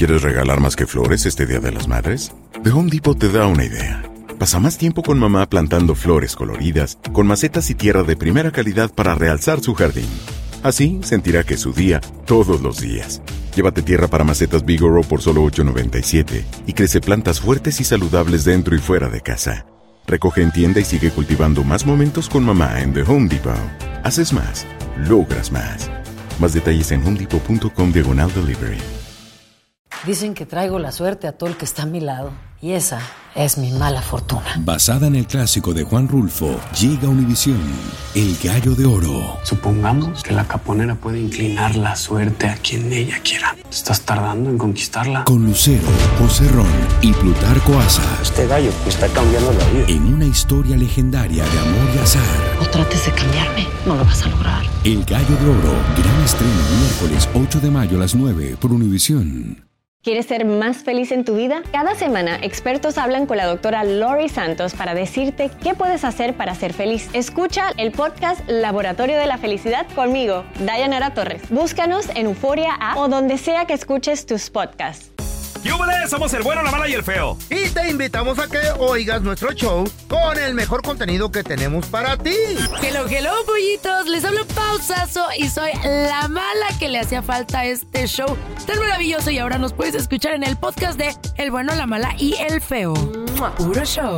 ¿Quieres regalar más que flores este Día de las Madres? The Home Depot te da una idea. Pasa más tiempo con mamá plantando flores coloridas, con macetas y tierra de primera calidad para realzar su jardín. Así sentirá que es su día todos los días. Llévate tierra para macetas Bigoro por solo $8.97 y crece plantas fuertes y saludables dentro y fuera de casa. Recoge en tienda y sigue cultivando más momentos con mamá en The Home Depot. Haces más, logras más. Más detalles en homedepot.com/delivery. Dicen que traigo la suerte a todo el que está a mi lado. Y esa es mi mala fortuna. Basada en el clásico de Juan Rulfo, llega Univisión, El Gallo de Oro. Supongamos que la caponera puede inclinar la suerte a quien ella quiera. ¿Estás tardando en conquistarla? Con Lucero, José Ron y Plutarco Asa. Este gallo me está cambiando la vida. En una historia legendaria de amor y azar. No trates de cambiarme, no lo vas a lograr. El Gallo de Oro, gran estreno miércoles 8 de mayo a las 9 por Univisión. ¿Quieres ser más feliz en tu vida? Cada semana, expertos hablan con la doctora Lori Santos para decirte qué puedes hacer para ser feliz. Escucha el podcast Laboratorio de la Felicidad conmigo, Dayanara Torres. Búscanos en Euforia App o donde sea que escuches tus podcasts. ¡Yúbales! Somos el bueno, la mala y el feo. Y te invitamos a que oigas nuestro show con el mejor contenido que tenemos para ti. Hello, pollitos. Les hablo Pausazo y soy la mala que le hacía falta a este show tan maravilloso. Y ahora nos puedes escuchar en el podcast de El bueno, la mala y el feo. Puro show.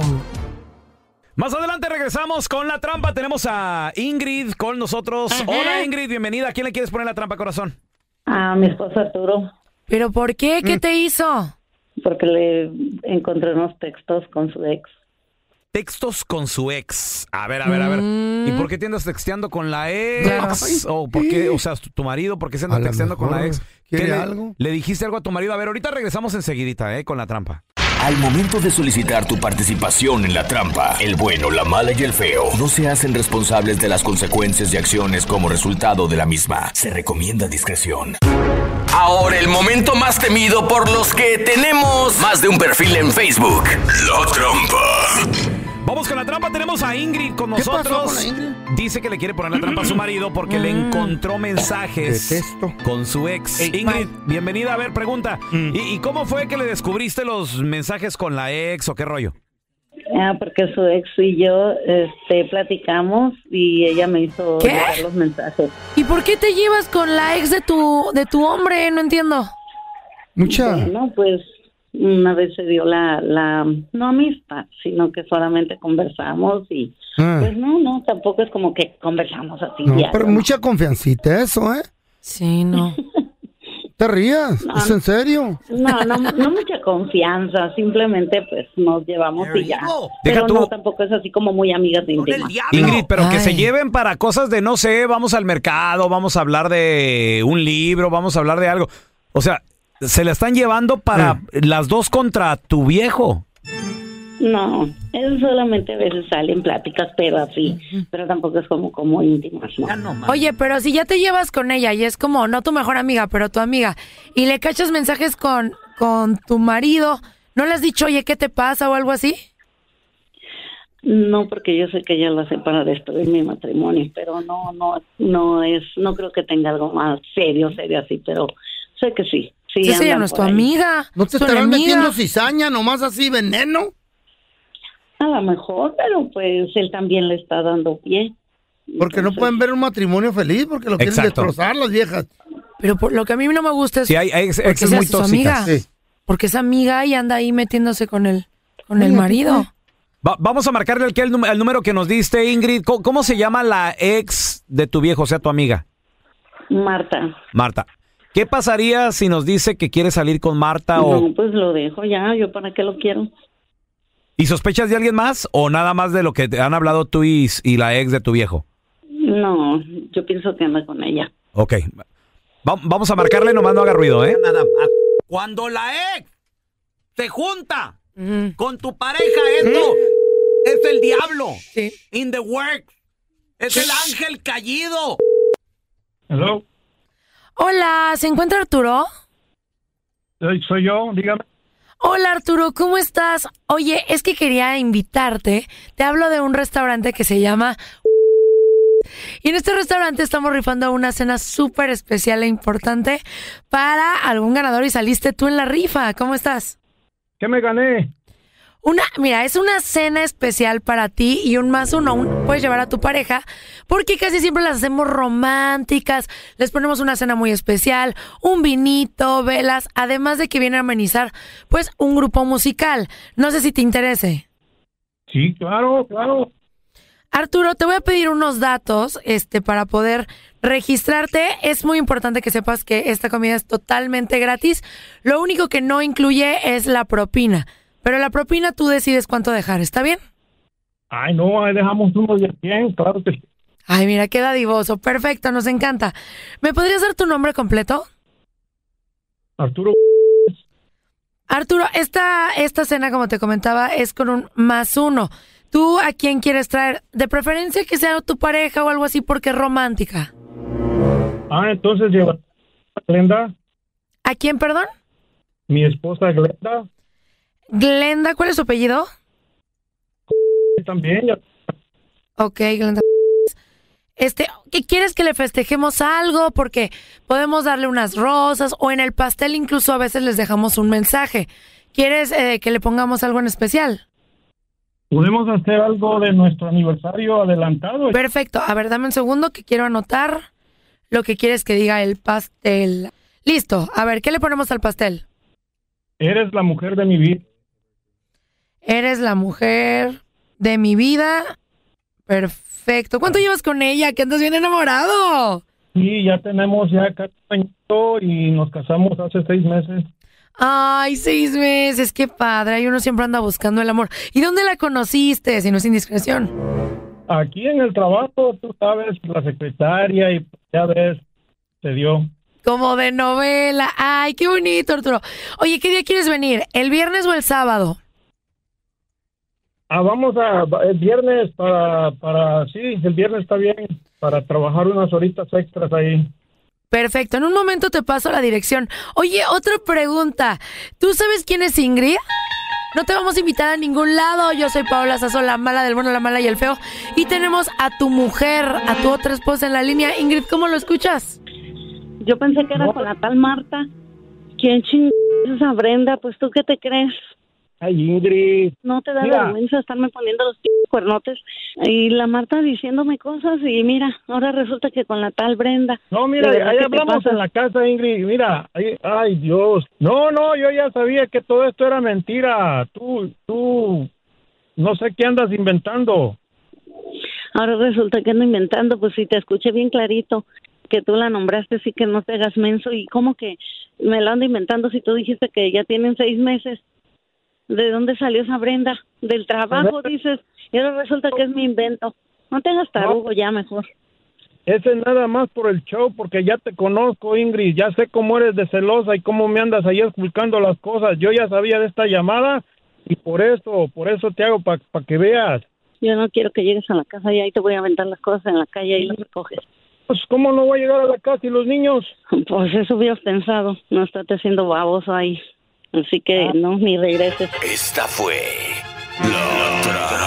Más adelante regresamos con la trampa. Tenemos a Ingrid con nosotros. Ajá. Hola, Ingrid, bienvenida. ¿A quién le quieres poner la trampa, corazón? A mi esposo Arturo. ¿Pero por qué? ¿Qué te hizo? Porque le encontré unos textos con su ex. Textos con su ex. A ver. ¿Y por qué te andas texteando con la ex? Claro. ¿O por qué? O sea, tu marido, ¿por qué se anda texteando con la ex? ¿Quiere algo? ¿Le dijiste algo a tu marido? A ver, ahorita regresamos enseguidita, con la trampa. Al momento de solicitar tu participación en la trampa, el bueno, la mala y el feo no se hacen responsables de las consecuencias y acciones como resultado de la misma. Se recomienda discreción. Ahora el momento más temido por los que tenemos más de un perfil en Facebook. La trampa. Vamos con la trampa, tenemos a Ingrid con nosotros. ¿Qué pasó con la Ingrid? Dice que le quiere poner la trampa a su marido porque le encontró mensajes con su ex. Ingrid, bienvenida. A ver, pregunta. ¿Y cómo fue que le descubriste los mensajes con la ex o qué rollo? Porque su ex y yo platicamos y ella me hizo llegar los mensajes. ¿Y por qué te llevas con la ex de tu hombre? No entiendo. Bueno, pues una vez se dio la no amistad, sino que solamente conversamos y pues no, tampoco es como que conversamos así. No, pero mucha confiancita eso, ¿eh? Sí, no. ¿Te rías? ¿Es en serio? No mucha confianza, simplemente pues nos llevamos y ya. Pero no, tampoco es así como muy amigas de íntimas. Ingrid, pero que se lleven para cosas de, no sé, vamos al mercado, vamos a hablar de un libro, vamos a hablar de algo. O sea, se la están llevando para las dos contra tu viejo. No, eso solamente a veces salen pláticas, pero así, pero tampoco es como íntimas, ¿no? Oye, pero si ya te llevas con ella y es como, no tu mejor amiga, pero tu amiga, y le cachas mensajes con tu marido, ¿no le has dicho, oye, qué te pasa o algo así? No, porque yo sé que ella lo hace para destruir mi matrimonio, pero no creo que tenga algo más serio así, pero sé que sí. Sí, ella no es tu amiga. ¿No te estarán metiendo cizaña, nomás así, veneno? A lo mejor, pero pues él también le está dando pie. Porque no pueden ver un matrimonio feliz, porque lo quieren destrozar las viejas. Pero por lo que a mí no me gusta es... Sí, hay exes muy tóxicas. Sí. Porque es amiga y anda ahí metiéndose con el marido. Vamos a marcarle el número que nos diste, Ingrid. ¿Cómo se llama la ex de tu viejo, o sea, tu amiga? Marta. ¿Qué pasaría si nos dice que quiere salir con Marta? No, pues lo dejo ya. ¿Yo para qué lo quiero? ¿Y sospechas de alguien más o nada más de lo que te han hablado tú y la ex de tu viejo? No, yo pienso que anda con ella. Ok. Vamos a marcarle, nomás no haga ruido, ¿eh? Nada. Cuando la ex se junta con tu pareja, esto es el diablo. Sí. In the work. Es el ángel caído. Hello. Hola, ¿se encuentra Arturo? Soy yo, dígame. Hola Arturo, ¿cómo estás? Oye, es que quería invitarte. Te hablo de un restaurante que se llama... Y en este restaurante estamos rifando una cena súper especial e importante para algún ganador y saliste tú en la rifa. ¿Cómo estás? ¿Qué me gané? Mira, es una cena especial para ti y un más uno. Puedes llevar a tu pareja porque casi siempre las hacemos románticas. Les ponemos una cena muy especial, un vinito, velas, además de que viene a amenizar pues un grupo musical. No sé si te interese. Sí, claro. Arturo, te voy a pedir unos datos para poder registrarte. Es muy importante que sepas que esta comida es totalmente gratis. Lo único que no incluye es la propina. Pero la propina tú decides cuánto dejar, ¿está bien? Ay, no, ahí dejamos unos de 100, claro que sí. Ay, mira, qué dadivoso. Perfecto, nos encanta. ¿Me podrías dar tu nombre completo? Arturo, esta cena, como te comentaba, es con un más uno. ¿Tú a quién quieres traer? De preferencia que sea tu pareja o algo así porque es romántica. Entonces lleva a Glenda. ¿A quién, perdón? Mi esposa Glenda. Glenda, ¿cuál es su apellido? También. Ok, Glenda. ¿Qué quieres que le festejemos algo? Porque podemos darle unas rosas o en el pastel incluso a veces les dejamos un mensaje. ¿Quieres que le pongamos algo en especial? ¿Podemos hacer algo de nuestro aniversario adelantado? Perfecto. A ver, dame un segundo que quiero anotar lo que quieres que diga el pastel. Listo. A ver, ¿qué le ponemos al pastel? Eres la mujer de mi vida. Eres la mujer de mi vida. Perfecto. ¿Cuánto llevas con ella? Que andas bien enamorado. Sí, ya tenemos casi un año y nos casamos hace 6 meses. Ay, 6 meses, qué padre. Y uno siempre anda buscando el amor. ¿Y dónde la conociste, si no es indiscreción? Aquí en el trabajo, tú sabes, la secretaria y ya ves, se dio. Como de novela. Ay, qué bonito, Arturo. Oye, ¿qué día quieres venir? ¿El viernes o el sábado? Vamos el viernes sí, el viernes está bien, para trabajar unas horitas extras ahí. Perfecto, en un momento te paso la dirección. Oye, otra pregunta. ¿Tú sabes quién es Ingrid? No te vamos a invitar a ningún lado. Yo soy Paola Sasso, la mala del bueno, la mala y el feo. Y tenemos a tu mujer, a tu otra esposa en la línea. Ingrid, ¿cómo lo escuchas? Yo pensé que era con la tal Marta. ¿Quién es esa Brenda? Pues, ¿tú qué te crees? Ay, Ingrid. No te da vergüenza estarme poniendo los cuernotes y la Marta diciéndome cosas y mira, ahora resulta que con la tal Brenda. No, mira, ahí hablamos en la casa, Ingrid, mira, ay Dios. No, yo ya sabía que todo esto era mentira. Tú, no sé qué andas inventando. Ahora resulta que ando inventando, pues si te escuché bien clarito que tú la nombraste, sí que no te hagas menso y cómo que me la ando inventando si tú dijiste que ya tienen 6 meses. ¿De dónde salió esa Brenda? Del trabajo, dices. Y ahora resulta que es mi invento. No tengas tarugo ya, mejor. Ese es nada más por el show, porque ya te conozco, Ingrid. Ya sé cómo eres de celosa y cómo me andas ahí explicando las cosas. Yo ya sabía de esta llamada y por eso te hago para que veas. Yo no quiero que llegues a la casa y ahí te voy a aventar las cosas en la calle y las recoges. Pues, ¿cómo no voy a llegar a la casa y los niños? Pues eso hubieras pensado. No estés haciendo baboso ahí. Así que no, ni regreses. Esta fue La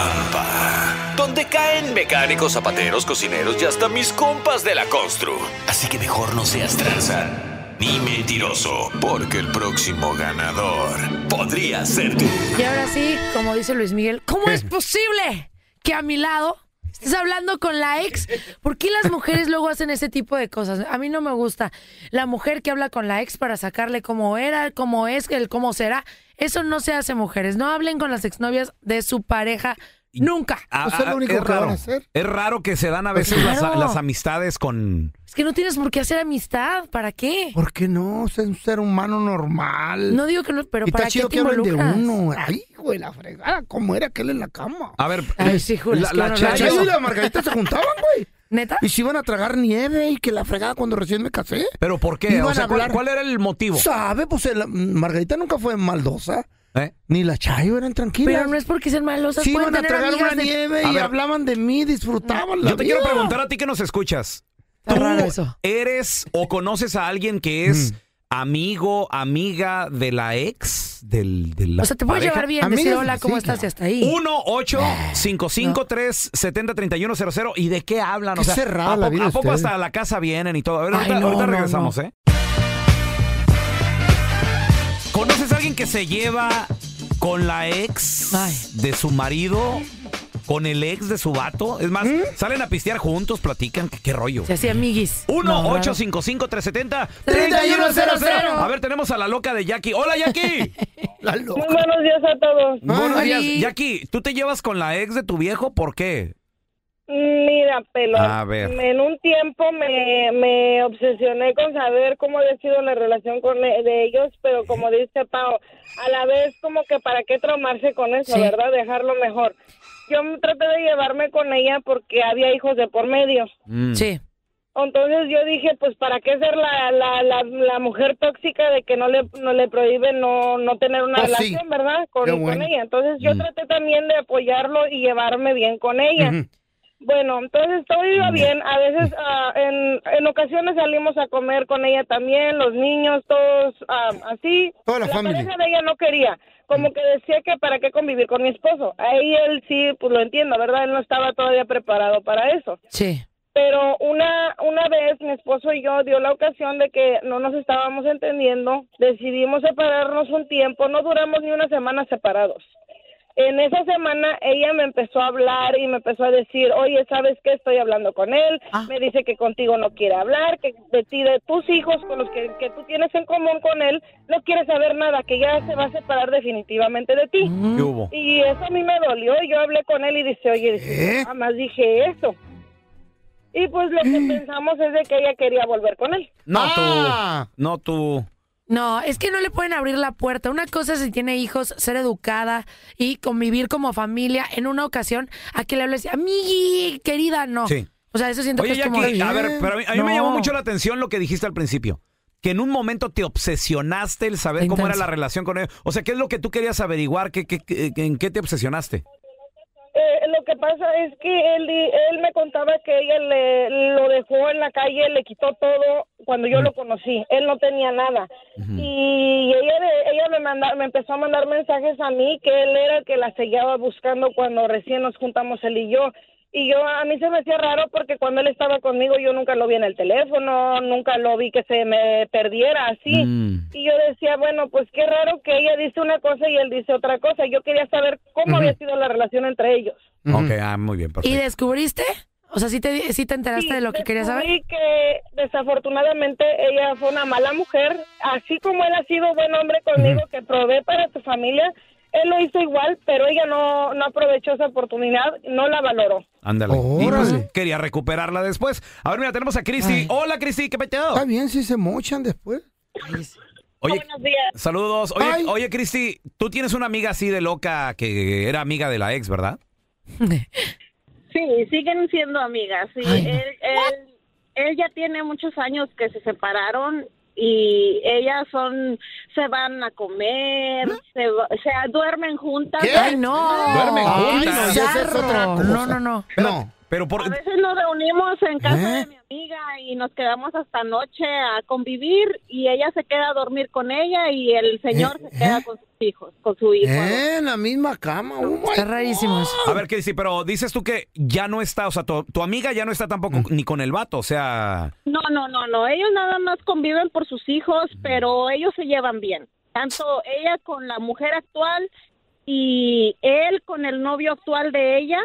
Trampa, donde caen mecánicos, zapateros, cocineros y hasta mis compas de la constru. Así que mejor no seas tranza ni mentiroso, porque el próximo ganador podría ser tú. Y ahora sí, como dice Luis Miguel, ¿cómo es posible que a mi lado estés hablando con la ex? ¿Por qué las mujeres luego hacen ese tipo de cosas? A mí no me gusta. La mujer que habla con la ex para sacarle cómo era, cómo es, cómo será. Eso no se hace, mujeres. No hablen con las exnovias de su pareja nunca. Eso es lo único que van a hacer. Es raro que se dan a veces las amistades con... Es que no tienes por qué hacer amistad. ¿Para qué? ¿Por qué no? Es un ser humano normal. No digo que no, pero ¿para qué te involucras? involucras? De uno. Ay, güey, la fregada. ¿Cómo era aquel en la cama? A ver, ay, sí, la Chayo y la Margarita se juntaban, güey. ¿Neta? Y se iban a tragar nieve y que la fregada cuando recién me casé. ¿Pero por qué? O sea, ¿cuál era el motivo? ¿Sabe? Pues Margarita nunca fue maldosa. Ni la Chayo eran tranquilas. Pero no es porque sean malosas. Sí, iban a tragar una nieve y hablaban de mí, disfrutaban la vida. Yo te quiero preguntar a ti que nos escuchas. ¿Tú eres o conoces a alguien que es amigo, amiga de la ex? de la O sea, te puedes pareja. llevar bien, decir hola, ¿cómo estás? Y hasta ahí. 1-855-370-3100. ¿Y de qué hablan? O sea, cerrada la vida ¿a poco ustedes? hasta la casa vienen y todo? A ver, Ay, ahorita no, regresamos, no. ¿eh? ¿Conoces a alguien que se lleva con la ex de su marido? ¿Con el ex de su vato? Es más, salen a pistear juntos, platican. ¿Qué rollo? Se hacía amiguis. 1-855-370-3100. A ver, tenemos a la loca de Jackie. ¡Hola, Jackie! La loca. Muy buenos días a todos. Buenos días. Oli. Jackie, ¿tú te llevas con la ex de tu viejo? ¿Por qué? Mira, pelón, A ver. en un tiempo me obsesioné con saber cómo había sido la relación de ellos, pero como dice Pao, a la vez como que para qué traumarse con eso, Sí. ¿verdad? Dejarlo mejor. Yo traté de llevarme con ella porque había hijos de por medio. Sí. Entonces yo dije, pues, ¿para qué ser la mujer tóxica de que no le prohíben no tener una Oh, sí. relación, ¿verdad? Qué Con bueno. ella. Entonces yo traté también de apoyarlo y llevarme bien con ella. Ujú. Bueno, entonces todo iba bien. A veces, en ocasiones salimos a comer con ella también, los niños, todos así. Toda la familia. pareja de ella no quería. Como que decía que para qué convivir con mi esposo. Ahí él sí, pues lo entiendo, ¿verdad? Él no estaba todavía preparado para eso. Sí. Pero una vez mi esposo y yo dio la ocasión de que no nos estábamos entendiendo, decidimos separarnos un tiempo, no duramos ni una semana separados. En esa semana ella me empezó a hablar y me empezó a decir, oye, ¿sabes qué? Estoy hablando con él, me dice que contigo no quiere hablar, que de ti, de tus hijos con los que tú tienes en común con él, no quiere saber nada, que ya se va a separar definitivamente de ti. ¿Qué hubo? Y eso a mí me dolió, y yo hablé con él y dice, oye, jamás dije eso. Y pues lo que pensamos es de que ella quería volver con él. No tú. No, es que no le pueden abrir la puerta. Una cosa es si tiene hijos, ser educada y convivir como familia en una ocasión a que le hables, amigui, querida, no. Sí. O sea, eso siento Oye, que es como... Jackie, a ver, pero a mí me No. llamó mucho la atención lo que dijiste al principio. Que en un momento te obsesionaste el saber cómo era Intenso. la relación con él. O sea, ¿qué es lo que tú querías averiguar? ¿En qué te obsesionaste? Lo que pasa es que él me contaba que ella lo dejó en la calle, le quitó todo cuando yo lo conocí. Él no tenía nada. Y ella me empezó a mandar mensajes a mí que él era el que la seguía buscando cuando recién nos juntamos él y yo. Y a mí se me hacía raro porque cuando él estaba conmigo yo nunca lo vi en el teléfono, nunca lo vi que se me perdiera así. Y yo decía, bueno, pues qué raro que ella dice una cosa y él dice otra cosa. Yo quería saber cómo había sido la relación entre ellos. Ok, muy bien, ¿Y perfecto. descubriste? O sea, ¿sí te enteraste de lo que querías saber? Sí, que desafortunadamente ella fue una mala mujer. Así como él ha sido buen hombre conmigo, que provee para tu familia, él lo hizo igual, pero ella no aprovechó esa oportunidad, no la valoró. Ándale. Y pues, Órale. quería recuperarla después. A ver, mira, tenemos a Cristi. Hola, Cristi, ¿qué peteo? Está bien si se mochan después. Oye, Buenos días. saludos. Oye, Cristi, tú tienes una amiga así de loca que era amiga de la ex, ¿verdad? Sí, siguen siendo amigas. Sí, Ay, no. él ya tiene muchos años que se separaron y ellas se van a comer, duermen juntas. ¿Qué? ¡Ay, no! Duermen Ay, juntas. no, ya esa es otra Bizarro. cosa. No. No. Pero por... A veces nos reunimos en casa de mi amiga y nos quedamos hasta noche a convivir y ella se queda a dormir con ella y el señor se queda con sus hijos, con su hijo. En la misma cama. Oh, my Está rarísimo eso. A ver, Cristi, pero dices tú que ya no está, o sea, tu amiga ya no está tampoco ni con el vato, o sea... No, ellos nada más conviven por sus hijos, pero ellos se llevan bien. Tanto ella con la mujer actual y él con el novio actual de ella,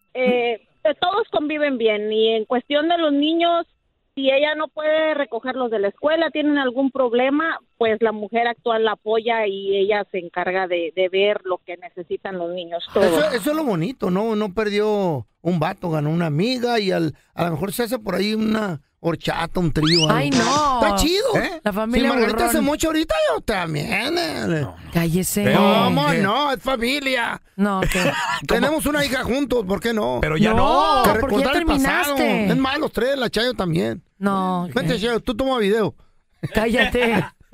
todos conviven bien. Y en cuestión de los niños, si ella no puede recogerlos de la escuela, tienen algún problema, pues la mujer actual la apoya y ella se encarga de ver lo que necesitan los niños. Todo. Eso es lo bonito, ¿no? No perdió un vato, ganó una amiga y a lo mejor se hace por ahí una horchata, un trío. ¡Ay, no! Está chido. La familia Si Margarita borrón. se mocha ahorita, yo también. Cállese. ¿Cómo no? Es familia. No, ¿qué? Tenemos una hija juntos, ¿por qué no? Pero ya no. Que porque ya recordar el pasado. terminaste. Es más, los tres, la Chayo también. No, ¿qué? Vente, Chayo, tú toma video. Cállate.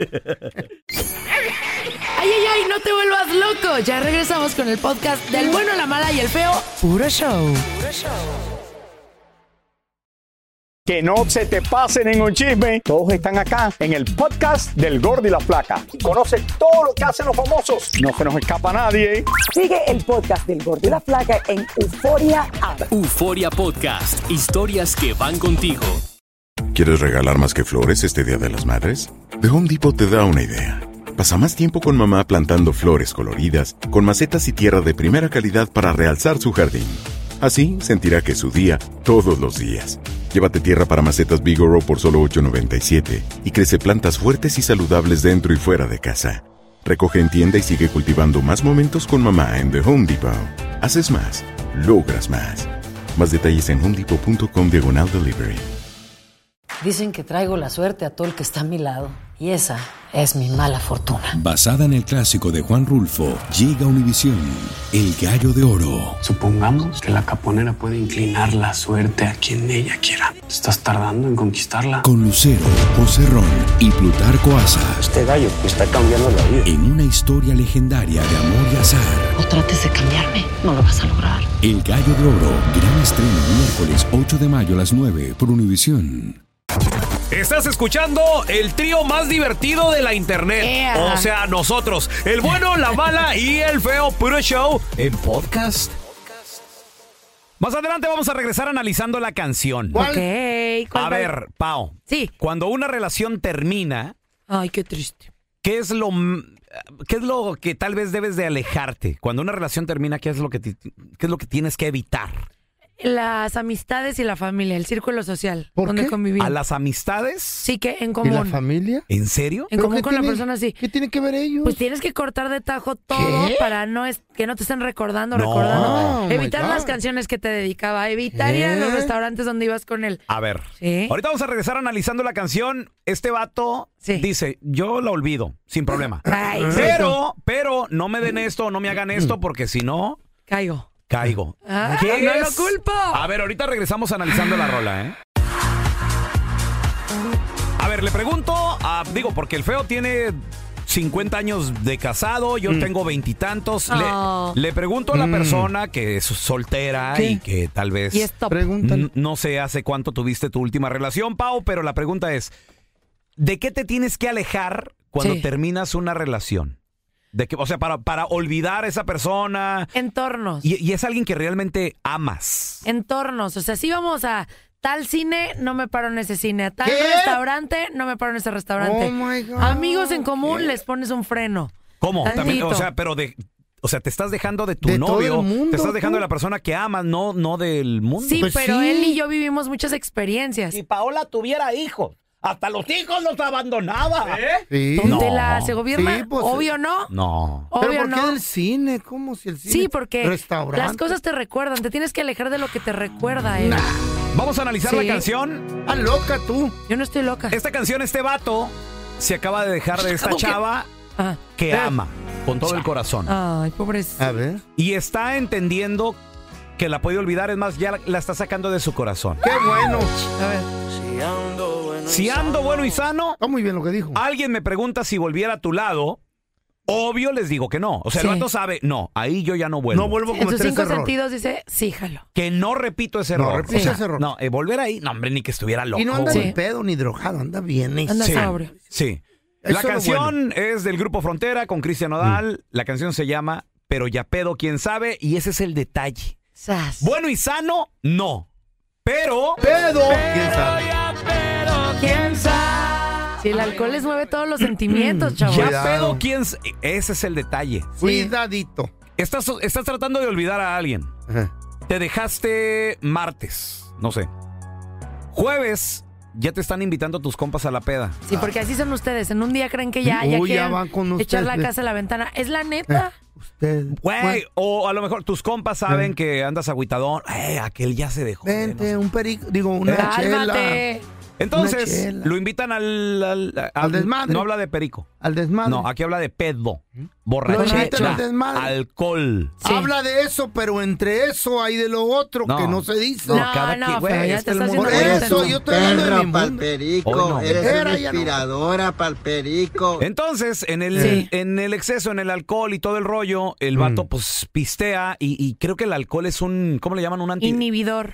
Ay, no te vuelvas loco. Ya regresamos con el podcast del bueno, la mala y el feo. Puro show. Que no se te pase ningún chisme. Todos están acá en el podcast del Gordo y la Flaca. Y conoce todo lo que hacen los famosos. No se nos escapa nadie. Sigue el podcast del Gordo y la Flaca en Euforia App. Euforia Podcast. Historias que van contigo. ¿Quieres regalar más que flores este Día de las Madres? The Home Depot te da una idea. Pasa más tiempo con mamá plantando flores coloridas, con macetas y tierra de primera calidad para realzar su jardín. Así sentirá que es su día todos los días. Llévate tierra para macetas Vigoro por solo $8.97 y crece plantas fuertes y saludables dentro y fuera de casa. Recoge en tienda y sigue cultivando más momentos con mamá en The Home Depot. Haces más, logras más. Más detalles en homedepot.com/delivery. Dicen que traigo la suerte a todo el que está a mi lado. Y esa es mi mala fortuna. Basada en el clásico de Juan Rulfo, llega a Univisión, El Gallo de Oro. Supongamos que la caponera puede inclinar la suerte a quien ella quiera. ¿Estás tardando en conquistarla? Con Lucero, José Ron y Plutarco Asa. Este gallo me está cambiando la vida. En una historia legendaria de amor y azar. No trates de cambiarme, no lo vas a lograr. El Gallo de Oro, gran estreno miércoles 8 de mayo a las 9 por Univisión. Estás escuchando el trío más divertido de la internet. O sea, nosotros, el bueno, la mala y el feo, puro show en podcast. Más adelante vamos a regresar analizando la canción. ¿Cuál? A ver, Pao. Sí. Cuando una relación termina... Ay, qué triste. ¿Qué es lo que tal vez debes de alejarte? Cuando una relación termina, ¿qué es lo que tienes que evitar? Las amistades y la familia, el círculo social. ¿Por donde qué? convivir. ¿A las amistades? Sí, que en común. ¿Y la familia? ¿En serio? En común con la persona, sí. ¿Qué tiene que ver ellos? Pues tienes que cortar de tajo todo para que no te estén recordando. Evitar las canciones que te dedicaba. Evitar ir a los restaurantes donde ibas con él. A ver, ¿Sí? Ahorita vamos a regresar analizando la canción. Este vato dice, yo la olvido, sin problema. Ay, pero no me den esto, no me hagan esto, porque si no... Caigo. ¿Qué no es? lo culpo. A ver, ahorita regresamos analizando la rola, ¿eh? A ver, le pregunto, porque el feo tiene 50 años de casado, yo tengo 20 y tantos. Le pregunto a la persona que es soltera y que tal vez no sé hace cuánto tuviste tu última relación, Pau, pero la pregunta es, ¿de qué te tienes que alejar cuando terminas una relación? O sea, para olvidar a esa persona. Entornos. Y es alguien que realmente amas. Entornos. O sea, si vamos a tal cine, no me paro en ese cine. A tal restaurante, no me paro en ese restaurante. Oh my God. Amigos en común, les pones un freno. ¿Cómo? También, Tantito. o sea, pero te estás dejando de tu De todo novio. el mundo, te estás dejando tú. de la persona que amas, no del mundo. Sí, Pues pero sí. él y yo vivimos muchas experiencias. Si Paola tuviera hijos, hasta los hijos los abandonaba. Sí. ¿Dónde se gobierna? Sí, pues, Obvio no. No. ¿Pero Obvio por qué no. del cine? ¿Cómo si el cine? Sí, porque Restaurante. las cosas te recuerdan. Te tienes que alejar de lo que te recuerda él. Vamos a analizar la canción. ¡Ah, loca tú! Yo no estoy loca. Esta canción, este vato se acaba de dejar de esta chava que ama con todo el corazón. Ay, pobrecita. A ver. Y está entendiendo que la puede olvidar. Es más, ya la está sacando de su corazón. ¡Qué bueno! A ver. Si ando bueno y sano, Está muy bien lo que dijo. alguien me pregunta si volviera a tu lado. Obvio les digo que no. O sea, el vato sabe, no, ahí yo ya no vuelvo. No vuelvo a En sus cometer ese 5 error. sentidos dice, sí, jalo. Que no repito ese No error. repito ese error. No, volver ahí, no, hombre, ni que estuviera loco. Y no anda Sí. ni pedo ni drogado, anda bien. Anda Sí. sobrio. Sí. Eso La es lo canción es del Grupo Frontera con Cristian Nodal. La canción se llama Pero ya pedo, quién sabe. Y ese es el detalle. Sas. Bueno y sano, no. Pero... ¡Pedo! ¿Quién sabe? ¿Quién sabe? Si el alcohol les mueve todos los sentimientos, chavos. Ya Cuidado. pedo, quién... Ese es el detalle. Cuidadito. Estás tratando de olvidar a alguien. Ajá. Te dejaste martes, no sé. Jueves, ya te están invitando tus compas a la peda. Sí, porque así son ustedes. En un día creen que ya Uy, ya quieren van con echar ustedes. la casa a la ventana. ¿Es la neta? Usted. Güey, o a lo mejor tus compas saben que andas agüitadón. Aquel ya se dejó. Vente, un perico. Digo, una chela. Cálmate. Entonces, Una chela. lo invitan al Al desmadre. No habla de perico. Al desmadre. No, aquí habla de pedo. borrachera, alcohol. Sí. Habla de eso, pero entre eso hay de lo otro que no se dice. Güey, ya te estás haciendo. Por eso yo estoy hablando de mi mundo. Palperico, eres una inspiradora, palperico. Entonces, en el exceso, en el alcohol y todo el rollo, el vato pues pistea y creo que el alcohol es un, ¿cómo le llaman? Un inhibidor.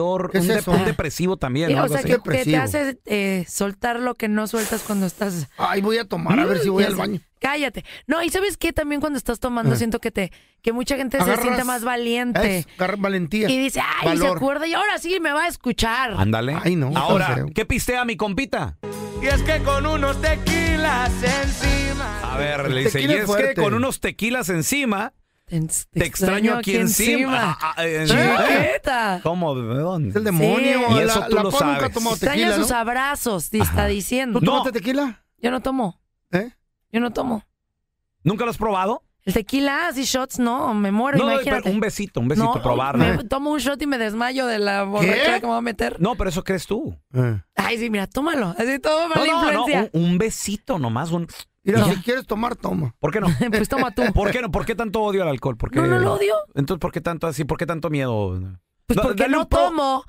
Un depresivo también. ¿No? O sea, que te hace soltar lo que no sueltas cuando estás... Ay, voy a tomar, a ver si voy al baño. Cállate. No, y ¿sabes qué? También cuando estás tomando siento que mucha gente se siente más valiente. Agarra valentía. Y dice, ay, se acuerda y ahora sí me va a escuchar. Ándale. Ay, no. Ahora, ¿qué pistea mi compita? Y es que con unos tequilas encima. A ver, le dice, y es que con unos tequilas encima... Te extraño aquí encima. Chiquita. ¿Cómo? ¿De dónde? Es el demonio. Sí. Y eso tú lo sabes. Nunca tomó tequila, tequila, sus abrazos, te está diciendo. ¿Tú tomaste tequila? Yo no tomo. Yo no tomo. ¿Nunca lo has probado? El tequila, así shots, no, me muero, imagínate. Un besito, probarlo. Me tomo un shot y me desmayo de la borrachera que me voy a meter. No, pero eso crees tú. Ay, sí, mira, tómalo. Así todo mala influencia. No, un besito nomás, Mira, si quieres tomar, toma. ¿Por qué no? Pues toma tú. ¿Por qué no? ¿Por qué tanto odio al alcohol? ¿Por qué? No lo odio. Entonces, ¿por qué tanto así? ¿Por qué tanto miedo? Pues porque no tomo.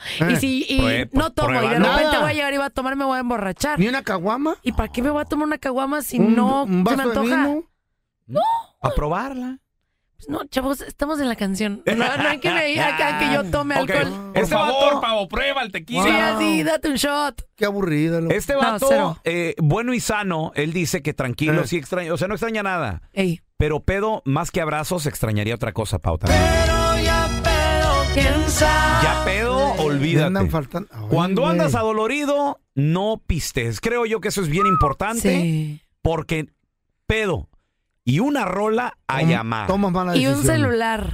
No tomo. Y de repente voy a llegar y voy a tomar, me voy a emborrachar. ¿Ni una caguama? ¿Y para qué me voy a tomar una caguama si no se me antoja? No. A probarla. Pues no, chavos, estamos en la canción. No hay que venir acá que yo tome alcohol. Por favor, Pavo, prueba el tequila. Sí, así, date un shot. Qué aburrida. Este vato, bueno y sano, él dice que tranquilo, sí extraña, o sea, no extraña nada. Ey. Pero pedo, más que abrazos, extrañaría otra cosa, Pau, también. Pero ya pedo, ¿quién sabe? Ya pedo, olvídate. Andan faltando. Cuando andas adolorido, no pistes. Creo yo que eso es bien importante. Porque pedo y una rola a llamar. Tomas malas decisiones. Y un celular.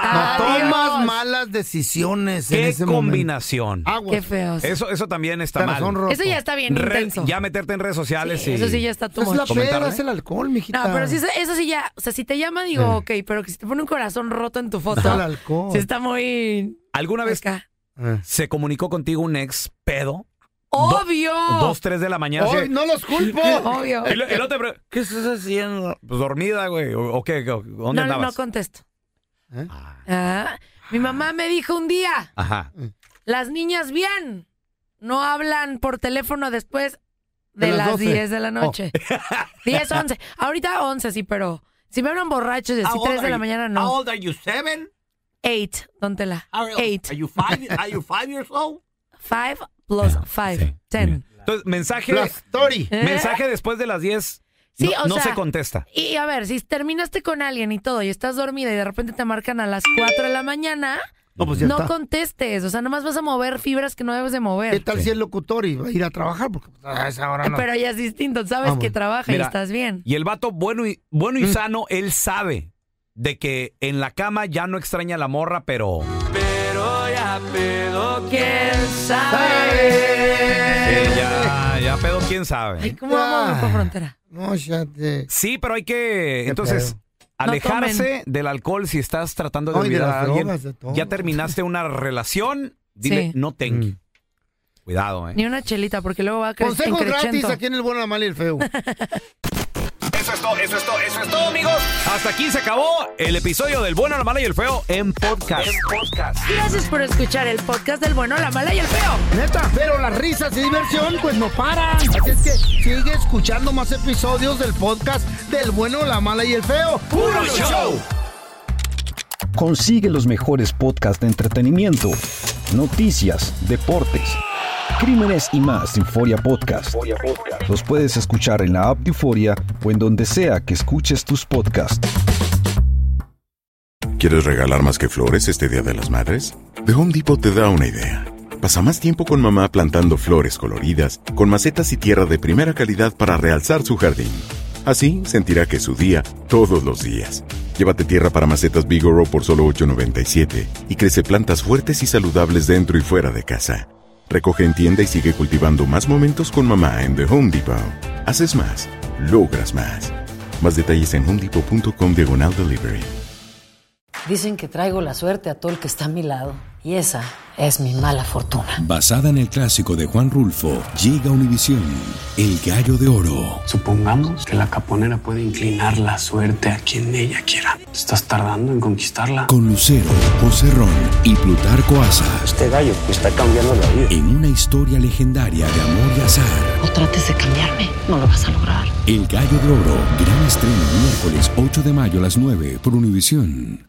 Tomas malas decisiones. Qué combinación. Qué feos. Eso también está mal. Eso ya está bien intenso. Ya meterte en redes sociales. Sí, eso sí ya está Es la peda, es el alcohol, mijita. No, pero eso sí ya, o sea, si te llama digo, ok, pero que si te pone un corazón roto en tu foto. Es el alcohol. Sí está muy... ¿Alguna vez se comunicó contigo un ex pedo? ¡Obvio! 2, 3 de la mañana. ¡Ay, no los culpo! Obvio. El otro, ¿qué estás haciendo? Pues dormida, güey. ¿O qué? ¿Dónde andabas? No contesto. Mi mamá me dijo un día. Ajá. Las niñas bien no hablan por teléfono después de las 10 de la noche. 10, 11. Ahorita 11, sí, pero si me hablan borrachos y así 3 de la mañana, no. How old are you, 7? 8, don Tela. 8. Are you 5 years old? 5 plus 5, 10. Entonces, mensaje después de las 10 sí, no se contesta. Y a ver, si terminaste con alguien y todo y estás dormida y de repente te marcan a las 4 de la mañana, no contestes. O sea, nomás vas a mover fibras que no debes de mover. ¿Qué tal si es locutor y va a ir a trabajar? Porque a esa hora no. Pero ya es distinto, sabes que trabaja y estás bien. Y el vato bueno y sano, él sabe de que en la cama ya no extraña a la morra, pero ya pedo, ¿quién sabe? Ya pedo, ¿quién sabe? Ay, ¿cómo vamos por frontera? No, ya te... Sí, pero hay que... Entonces, alejarse del alcohol si estás tratando de olvidar a alguien. Ya terminaste una relación, dile, no thank you. Cuidado, Ni una chelita, porque luego va a crecer. Consejos gratis aquí en El Bueno, la Mala y el Feo. Eso es todo, amigos. Hasta aquí se acabó el episodio del Bueno, la Mala y el Feo en podcast. Gracias por escuchar el podcast del Bueno, la Mala y el Feo. Neta, pero las risas y diversión pues no paran. Así es que sigue escuchando más episodios del podcast del Bueno, la Mala y el Feo. ¡Puro show! Consigue los mejores podcasts de entretenimiento, noticias, deportes, crímenes y más de Euforia Podcast. Los puedes escuchar en la app de Euforia o en donde sea que escuches tus podcasts. ¿Quieres regalar más que flores este Día de las Madres? The Home Depot te da una idea. Pasa más tiempo con mamá plantando flores coloridas, con macetas y tierra de primera calidad para realzar su jardín. Así sentirá que es su día todos los días. Llévate tierra para macetas Bigoro por solo $8.97 y crece plantas fuertes y saludables dentro y fuera de casa. Recoge en tienda y sigue cultivando más momentos con mamá en The Home Depot. Haces más, logras más. Más detalles en homedepot.com/delivery. Dicen que traigo la suerte a todo el que está a mi lado. Y esa es mi mala fortuna. Basada en el clásico de Juan Rulfo, llega a Univisión, El Gallo de Oro. Supongamos que la caponera puede inclinar la suerte a quien ella quiera. ¿Estás tardando en conquistarla? Con Lucero, José Ron y Plutarco Asa. Este gallo me está cambiando la vida. En una historia legendaria de amor y azar. No trates de cambiarme, no lo vas a lograr. El Gallo de Oro, gran estreno miércoles 8 de mayo a las 9 por Univisión.